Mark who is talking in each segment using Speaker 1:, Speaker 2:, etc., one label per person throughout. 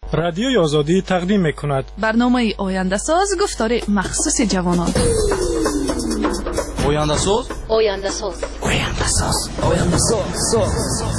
Speaker 1: رادیوی آزادی تقدیم می‌کند
Speaker 2: برنامه آینده ساز گفتار مخصوص جوانان.
Speaker 3: آینده ساز
Speaker 4: آینده ساز
Speaker 3: آینده ساز آینده ساز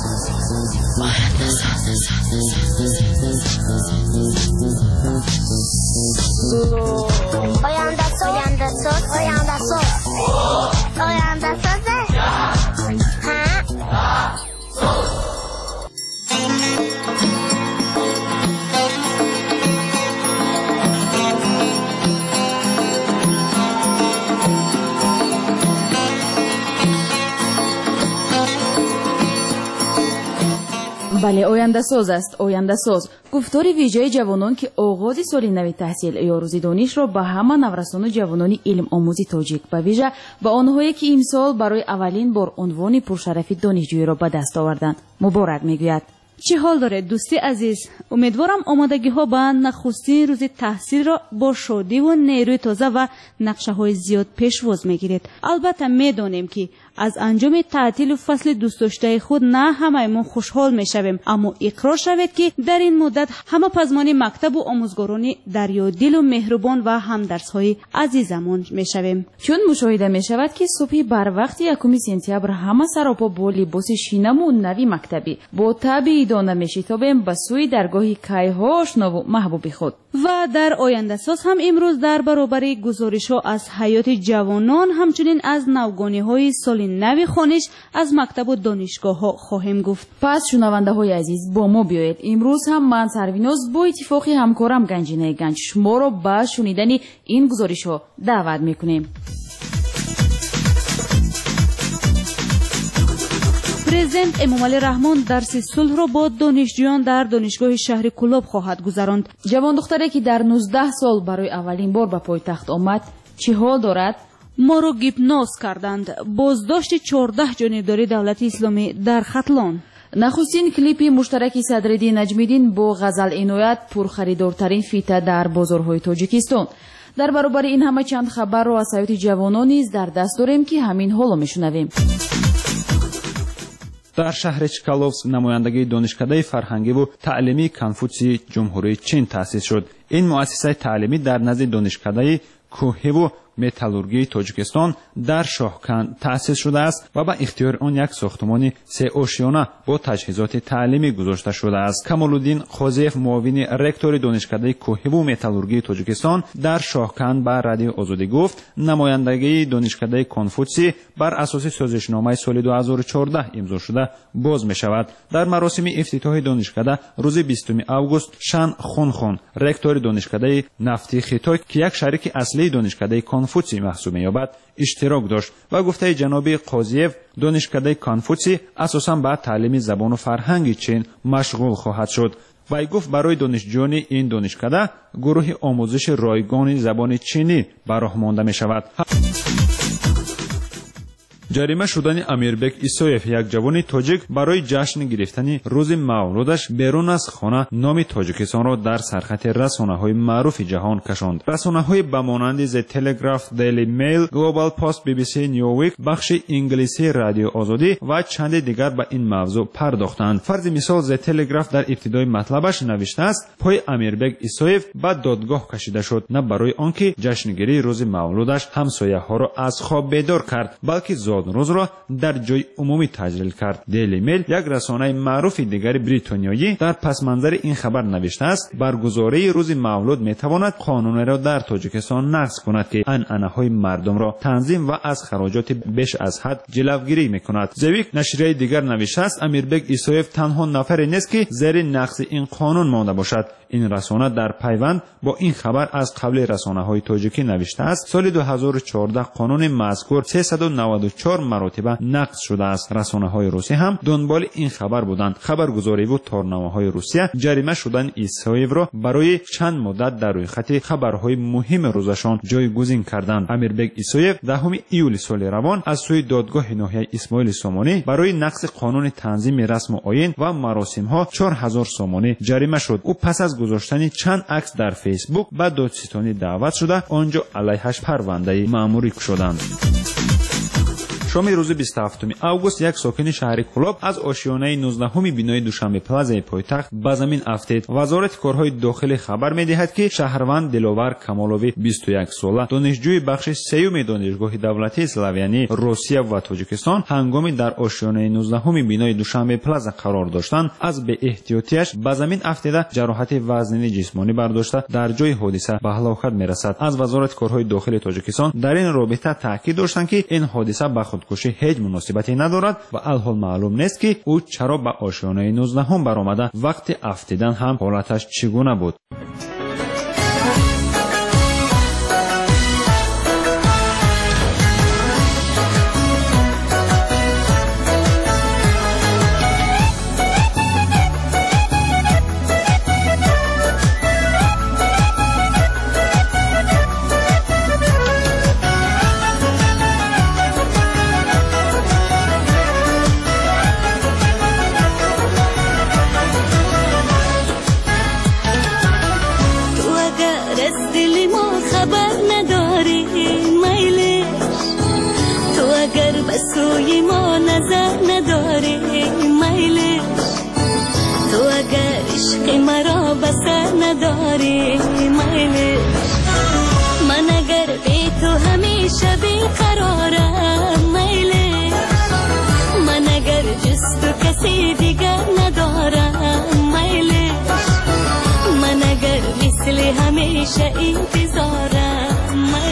Speaker 4: آینده ساز آینده ساز آینده ساز آینده ساز
Speaker 5: بله، آینده ساز است. آینده ساز گفتار ویژه جوانان که آغاز سال نو تحصیل یا روز دانش را به همه نورسان جوانان علم آموزی تاجیک به ویژه به آنهایی که امسال برای اولین بار عنوان پرشرفی دانشجویی را به دست آوردند مبارک میگوید.
Speaker 6: چه حال دارد دوستی عزیز؟ امیدوارم آمادگی ها به نخستین روز تحصیل را با شادی و نیروی تازه و نقشه های زیاد پیشواز میگیرید. البته میدانیم که از انجام تعطیل فصل دوست داشته خود نه همه‌مان خوشحال میشویم، اما اقرار شود که در این مدت همه پزمان مکتب و آموزگاران دریادل و مهربان و همدرس‌های عزیزمان میشویم.
Speaker 5: چون مشاهده میشود که صبح بر وقت 1 سپتامبر همه سراپا با لباس شینم و نوی مکتبی با طبع دانه میشتابیم به سوی درگاه کیها آشنا و محبوب خود.
Speaker 6: و در آینده ساز هم امروز در برابر گزارش‌ها از حیات جوانان همچنین از نوگانی‌های سال نو خوانش از مکتب و دانشگاه‌ها خواهیم گفت.
Speaker 5: پس شنونده های عزیز با ما بیایید. امروز هم من سرویناز با اتفاقی همکارم گنجینه گنج شما را به شنیدن این گزارش‌ها دعوت می‌کنیم.
Speaker 6: پرزیدنت امامعلی رحمان درس صلح را با دانشجویان در دانشگاه شهر کلاب خواهد گذراند.
Speaker 5: جوان دختری که در 19 سال برای اولین بار به پایتخت آمد چه حال دارد؟
Speaker 6: ما را گیپناز کردند. بازداشت 14 جانبداری دولت اسلامی در ختلان.
Speaker 5: نخستین کلیپ مشترک صدرالدین نجمیدین با غزل عنایت پرخریدارترین فیته در بازارهای تاجیکستان. در برابر این همه چند خبر را از حیات جوانان نیز در دست داریم که همین حالا میشنویم.
Speaker 7: در شهر چکالوفسک نمایندگی دانشکده فرهنگی و تعلیمی کنفوسی جمهوری چین تأسیس شد. این مؤسسه تعلیمی در نزد دانشکده کوهی و متالورگی تاجیکستان در شاهکن تأسیس شده است و به اختیار آن یک ساختمان 3 آشیانه با تجهیزات تعلیمی گذاشته شده است. کمالالدین قاضیف معاون رکتور دانشکده کوهی و متالورگی تاجیکستان در شاهکن به رادیو آزادی گفت نمایندگی دانشکده کنفوسی بر اساس سازشنامه سال 2014 امضا شده باز می شود. در مراسم افتتاح دانشکده روز 20 آگوست شان خونخون رکتور دانشکده نفتی خیتای که یک شریک اصلی دانشکده کنفوسی محسوب می‌یابد اشتراک داشت و گفته جناب قاضیف دانشکده کنفوسی اساساً به تعلیم زبان و فرهنگ چین مشغول خواهد شد. وی گفت برای دانشجویان این دانشکده گروه آموزش رایگان زبان چینی براه مانده می شود. جریمه شدن امیربک ایسایف یک جوان تاجیک برای جشن گرفتن روز مولودش بیرون از خانه نام تاجیکستان را در سرخط رسانه‌های معروف جهان کشاند. رسانه‌های به مانند ز تلگراف، دیلی میل، گلوبال پست، بی بی سی نیویک، بخش انگلیسی رادیو آزادی و چند دیگر به این موضوع پرداختند. فرض مثال ز تلگراف در ابتدای مطلبش نوشته است پای امیربک ایسایف به دادگاه کشیده شد نه برای آنکه جشنگیری روز مولودش همسایه‌ها را از خواب بیدار کرد بلکه روز را در جای عمومی تجلیل کرد. دیلی میل یک رسانه معروف دیگر بریتانیایی در پس منظر این خبر نوشته است برگزاری روز مولود میتواند قانون را در تاجیکستان نقض کند که عنعنه‌های مردم را تنظیم و از خراجات بیش از حد جلوگیری میکند. زویک نشریه دیگر نوشته است امیربک ایسایف تنها نفری نیست که زیر نقض این قانون مانده باشد. این رسانه در پیوند با این خبر از قبل رسانه‌های تاجیکی نوشته است سال 2014 قانون مذکور 394 مرتبه نقض شده است. رسانه‌های روسی هم دنبال این خبر بودند. خبرگزاری و تارنامه‌های روسیه جریمه شدن ایسایف را برای چند مدت در روی خط خبرهای مهم روزشان جایگزین کردند. امیربک ایسایف 10 ایول سال روان از سوی دادگاه ناحیه اسماعیل سامانی برای نقض قانون تنظیم رسم و آیین و مراسم‌ها 4000 سامانی جریمه شد. او پس از گذاشتن چند عکس در فیسبوک به دادستانی دعوت شده آنجا علیهش پرونده مأموری شدند. شام روز 27 август یک ساکن شهر کلوب از آشیانه 19 بینای دوشنبه پلازای پایتخت به زمین افتید. وزارت کارهای داخلی خبر می‌دهد که شهروند دلاور کمالوی 21 ساله دانشجوی بخش سیوم دانشگاه دولتی اسلاویانی روسیه و تاجیکستان هنگامی در آشیانه 19 بینای دوشنبه پلازا قرار داشتند از به احتیاطیش به زمین افتیده جراحت وزنی جسمانی برداشته در جای حادثه به هلاکت میرسد. از وزارت کارهای داخلی تاجیکستان در این رابطه تاکید داشتند که این حادثه به خودکشی هیچ مناسبتی ندارد و الحال معلوم نیست که او چرا به آشیانه 19 برآمده. وقتی افتیدن هم حالتش چگونه بود؟
Speaker 8: سوی ما نظر نداری میلش تو اگر عشق مرا بسر نداری میلش من اگر بی تو همیشه بیقرارم میلش من اگر جز تو کسی دیگر ندارم میلش من اگر مثل همیشه انتظارم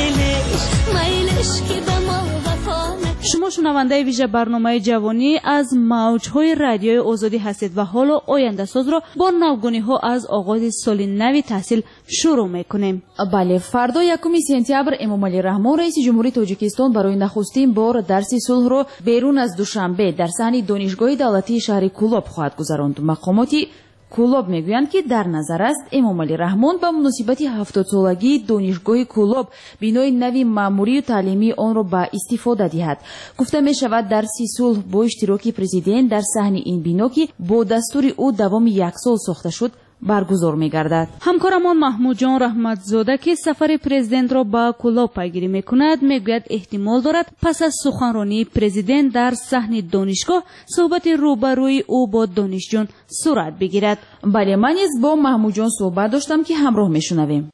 Speaker 8: میلش که به ما وفا
Speaker 6: شما شنونده ویژه برنامه جوانی از موج‌های رادیوی آزادی هستید و حالا آینده ساز را با نوگونی‌ها از آغاز سال نو تحصیل شروع می‌کنیم.
Speaker 5: بله، فردا 1 سپتامبر امامعلی رحمان رئیس جمهوری تاجیکستان برای نخستین بار درس صلح را بیرون از دوشنبه در صحن دانشگاه دولتی شهر کلوب خواهد گذراند. مقاماتی کلوب میگویند که در نظر است امامعلی رحمان با مناسبت 70 سالگی دانشگاه کلوب بینای نوی معماری و تعلیمی آن را به استفاده دهد. گفته می شود درس صلح با اشتراک پرزیدنت در صحن این بنا که با دستور او دوام 1 سال ساخته شد برگزار می‌گردد.
Speaker 6: همکارمان محمود جان رحمتزاده که سفر پرزیدنت را به کلوب پیگیری می‌کند میگوید احتمال دارد پس از سخنرانی پرزیدنت در صحن دانشگاه صحبت روبروی او با دانشجویان صورت بگیرد.
Speaker 5: بله، من نیز با محمود جان صحبت داشتم که همراه می‌شنویم.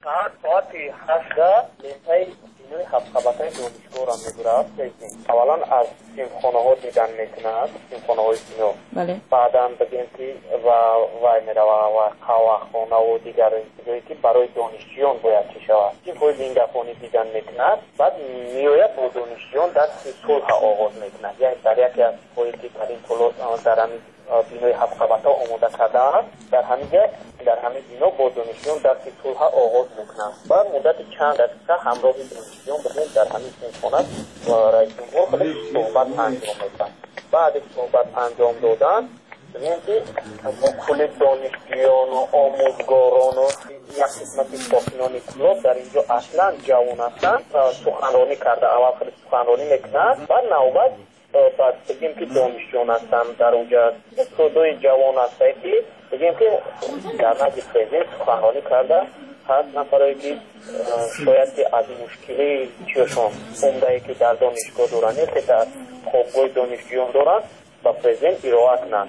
Speaker 9: خبرهای دانشگاه را می‌گیرد. اولا از سیمخانه‌ها دیدن می‌کند، سیمخانه‌های سینو.
Speaker 5: بله.
Speaker 9: بعداً بگیم که وای می‌رود و قهوه‌خانه و دیگر چیزایی که برای دانشجویان باید چه شود. چیزهای زندگانی دیدن می‌کند. بعد می‌آید با دانشجویان دست صلح آغاز می‌کند. یعنی در یکی از چیزهایی که در این در همین بینای حبخبت‌ها آماده کرده است، در همین بینا با دانشجویان دست صلح آغاز می‌کنند. بعد مدت چند دقیقه همراه دانشجویان در همین سیمخانه و رئیس جمهور خودش صحبت انجام می‌دهند. بعد صحبت انجام دادن ببینید که کل دانشجویان و آموزگاران و یک قسمت ساکنان کلوب در اینجا اصلا جوان هستند سخنرانی کرده. اول خود سخنرانی می‌کنند، بعد نوبت بعد بگیم که دانشجویان هستند در اونجا صدای جوان هستند که بگیم که در نزد پرزیدنت سخنرانی کرده. هست نفرایی که شاید که از مشکلی چیشون عمده‌ای که در دانشگاه دارند که در خوابگاه دانشجویان دارند با پرزیدنت ارائه کنند.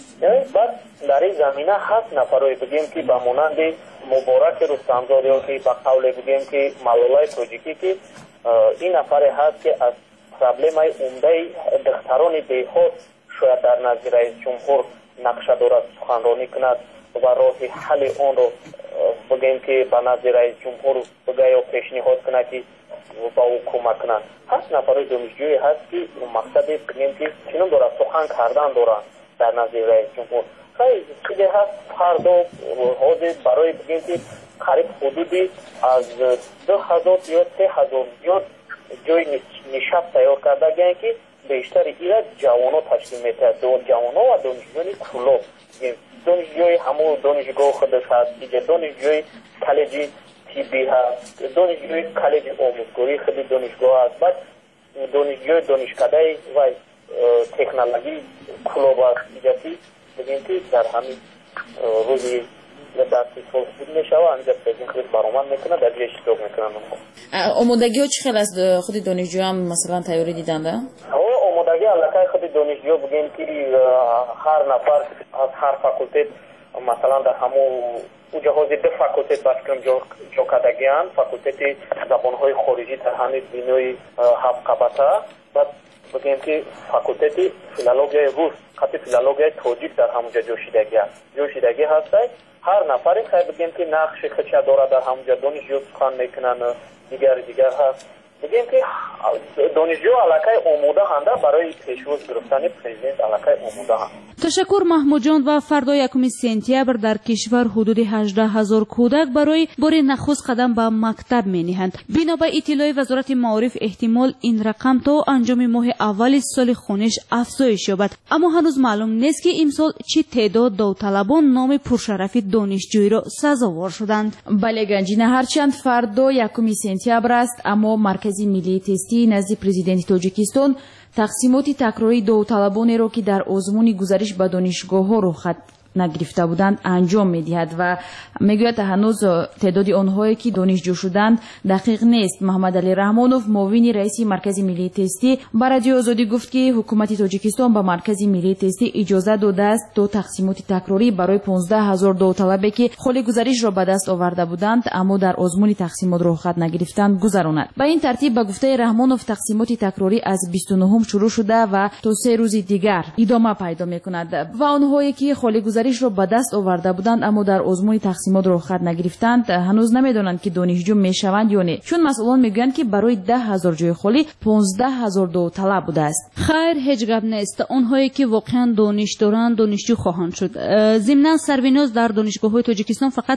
Speaker 9: بعد در این زمینه 7 نفرایی بگیم که به مانند مبارک رستمزاده ها که به قول بگیم که ملالای تاجیکی که این نفر هست که از پرابلم های عمده دختران دیهات شاید در نزد رئیس جمهور نقشه دارد سخنرانی کند و راه حل آن رو بگیم که به نزد رئیس جمهور بگه یا پیشنهاد کند که با او کمک کنند. 7 نفر دانشجویی هست که مقصد بگیم که چنین دارد سخن کردن دارند در نزد رئیس جمهور. خیلی چیزی هست فردا حاضر برای بگیم که قریب حدودی از 2000 یا 3000 زیاد جای نشست تیار کرده گیرند که بیشتر ایره جوانو تشکیل میده. جوانو و دانشجویان کلوب، دانشجوی همون دانشگاه خودش هست، دانشجوی کالج طبی هست، دانشجوی کالج آموزگاری خود دانشگاه هست، بعد دانشجوی دانشکده و تکنولوژی کلوب هست. دیگه بگیم که در همین روزی دستی صلح میشه و انجام بگیم خود برآمد میکنه در جای اشتراک میکنن.
Speaker 5: آمادگی ها چه خیلی است؟ خود دانشجو هم مثلا تیاری دیدن ده؟
Speaker 9: جوشیدگی علاقه خود دانشجو بگیم که هر نفر از هر فاکولته مثلا در همون او جهاز دو فاکولته باشکم جو کردگیان فاکولته زبانهای خارجی در همین بینوی هفت قبطه بعد بگیم که فاکولته فیلولوژی روس خط فیلولوژی تاجیک در همونجا جوشیدگی هست. هر نفری خیلی بگیم که نقش خودش داره در همونجا دانشجو سخن میکنن دیگر هست. بگیم که دانشجو علاقه آموده هنده برای پیشروز گرفتن پرزیدنت علاقه آموده هند.
Speaker 6: تشکر محمود جان. و فردا 1 سپتامبر در کشور حدود 18,000 کودک برای بار نخست قدم به مکتب می‌نهند. بنا به اطلاع وزارت معارف احتمال این رقم تا انجام ماه اول سال خونش افزایش یابد، اما هنوز معلوم نیست که امسال چه تعداد داوطلبان نام پرشرف دانشجویی را سزاوار شدند.
Speaker 5: بله گنجینه، هرچند فردا 1 سپتامبر است اما مرکز ملی تستی نزد پرزیدنت تاجیکستان تقسیمات تکراری داوطلبانی را که در آزمون گذارش به دانشگاه‌ها رخصت نگرفته بودند انجام می‌دهد و میگوید هنوز تعداد آنهایی که دانشجو شدند دقیق نیست. محمد علی رحمانوف معاون رئیس مرکز ملی تستی به رادیو آزادی گفت که حکومت تاجیکستان به مرکز ملی تستی اجازه داده است تا تقسیمات تکراری برای 15,000 داوطلبی که حال گزارش را به دست آورده بودند اما در آزمون تقسیمات رخصت نگرفتند گذراند. به این ترتیب به گفته رحمانوف تقسیمات تکراری از 29 شروع شده و تا 3 روز دیگر ادامه پیدا می‌کند و آنهایی که حال گزارش را به دست آورده بودند اما در آزمون تقسیمات رخصت نگرفتند هنوز نمیدانند که دانشجو میشوند یا نه، چون مسئولان میگویند که برای 10,000 جای خالی 15,000 داوطلب بوده است.
Speaker 6: خیر، هیچ گپ نیست. آنهایی که واقعا دانش دارند دانشجو خواهند شد. ضمن سربیناز در دانشگاه‌های تاجیکستان فقط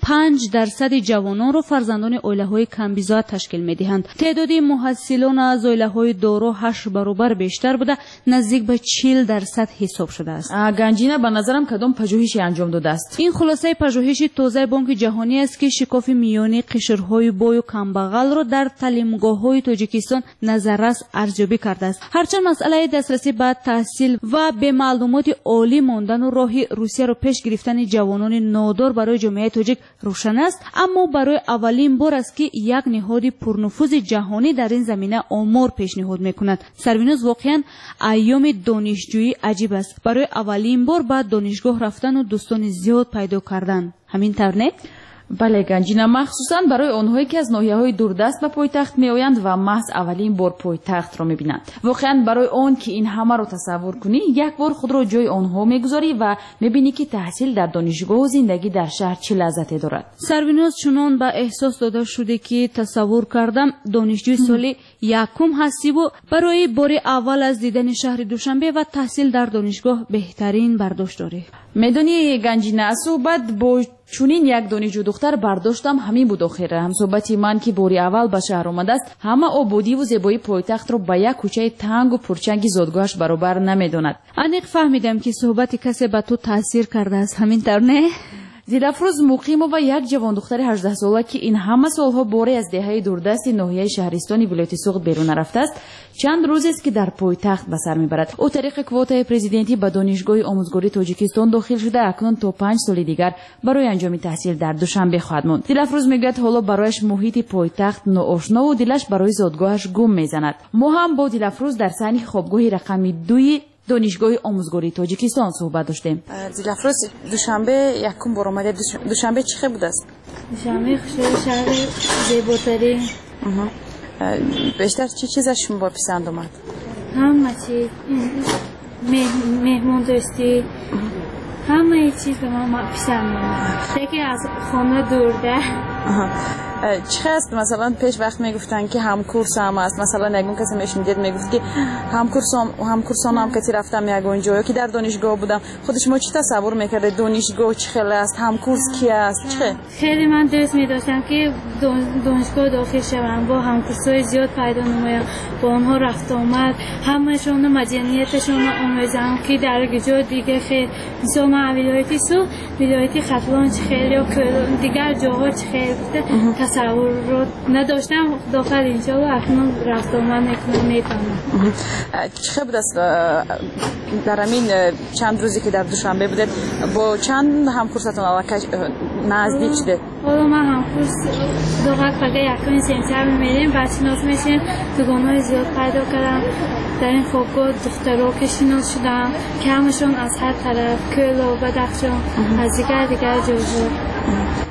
Speaker 6: 5% جوانان را فرزندان عائله‌های کمبیزا تشکیل می‌دهند. تعداد محصلان از عائله‌های دارا 8 برابر بیشتر بوده، نزدیک به 40% حساب شده است.
Speaker 5: گنجینه به نظرم کدام پژوهشی انجام داده است؟
Speaker 6: این خلاصه پژوهش تازه بانک جهانی است که شکاف میانی قشرهای بای و کمبغل را در تعلیمگاه‌های تاجیکستان نظررس ارزیابی کرده است. هرچند مسئله دسترسی به تحصیل و به معلومات عالی ماندن و راه روسیه را پیش گرفتن جوانان نادار برای جامعه تاجیک روشن است، اما برای اولین بار است که یک نهاد پرنفوذ جهانی در این زمینه آمار پیشنهاد می‌کند. سربیناز واقعا ایام دانشجویی عجیب است. برای اولین بار بعد دانشگاه رفتن و دوستان زیاد پیدا کردن. همین طور نه؟
Speaker 5: بله گنجینه، مخصوصا برای آنهایی که از ناحیه‌های دوردست به پایتخت میآیند و محض اولین بار پایتخت را میبینند. واقعا برای آن که این همه را تصور کنی یک بار خود را جای آنها میگذاری و میبینی که تحصیل در دانشگاه و زندگی در شهر چه لذتی دارد.
Speaker 6: سربیناز چنان به احساس داده شده که تصور کردم دانشجوی سال 1 هستی و برای بار اول از دیدن شهر دوشنبه و تحصیل در دانشگاه بهترین برداشت داری.
Speaker 5: میدونی گنجینه، صحبت با چونین یک دانشجو دختر برداشتم همین بود. آخر هم صحبتی من که باری اول به شهر آمده است همه آبادی و زیبایی پایتخت رو به یک کوچه تنگ و پرچنگ زادگاهش برابر نمیداند.
Speaker 6: انیق فهمیدم که صحبت کسی به تو تاثیر کرده است. همین طور نه؟
Speaker 5: زیدافروز مقیم و یک جوان دختر 18 ساله که این همه سالها باری از دهه دوردست ناحیه شهرستانی ولایت سوغد بیرون رفته است چند روز است که در پایتخت به سر میبرد. او طریق کوتای پرزیدنتی به دانشگاه آموزگاری تاجیکستان داخل شده اکنون تا 5 سال دیگر برای انجام تحصیل در دوشنبه خواهد ماند. زیدافروز میگوید حالا برایش محیط پایتخت ناآشنا و دلش برای زادگاهش گم میزند. ما هم با زیدافروز در صحن خوابگاه رقم 2 دانشگاه آموزگاری تاجیکستان صحبت داشتیم.
Speaker 10: زیدافروز دوشنبه یکم بار اومده. دوشنبه چه بود است؟
Speaker 11: دوشنبه شهر زیباترین.
Speaker 10: بیشتر چه چیزش با پسند اومد؟
Speaker 11: همه چیز، مهمون دوستی، همه چیز به من پسند اومد. یکی از خانه دورده.
Speaker 10: چه هست مثلا پیش وقت میگفتن که همکورس هم است، مثلا نگون کسی میشنید میگفت که همکورسان هم کسی رفتم یگون جایی که در دانشگاه بودم. خودش ما چی تصور میکرده دانشگاه چه خیلی است، همکورس کی است؟ چه
Speaker 11: خیلی من دوست می‌داشتم که دانشگاه داخل شوم، با همکورسای زیاد پیدا نمایم، با اونها رفت آمد، همه‌شون مدنیتشون آموزم که در جای دیگه خیلی مثلا ولایتی ختلان چه خیلی یا دیگر جاها چه خیلی تصور رو نداشتم داخل اینجا و اکنون رفت آمد میکنم میفهمم.
Speaker 10: چه بود است در همین چند روزی که در دوشنبه بودید با چند همکورستون علاقه نزدیک شده؟
Speaker 11: حالا من همکورس دوقت فقط یکان سنتر میریم بعد شناس میشیم دوگانهای زیاد پیدا کردم در این خوابگاه دخترها که شناس شدم که همشون از هر طرف کل و بدخشان از دیگر جاها.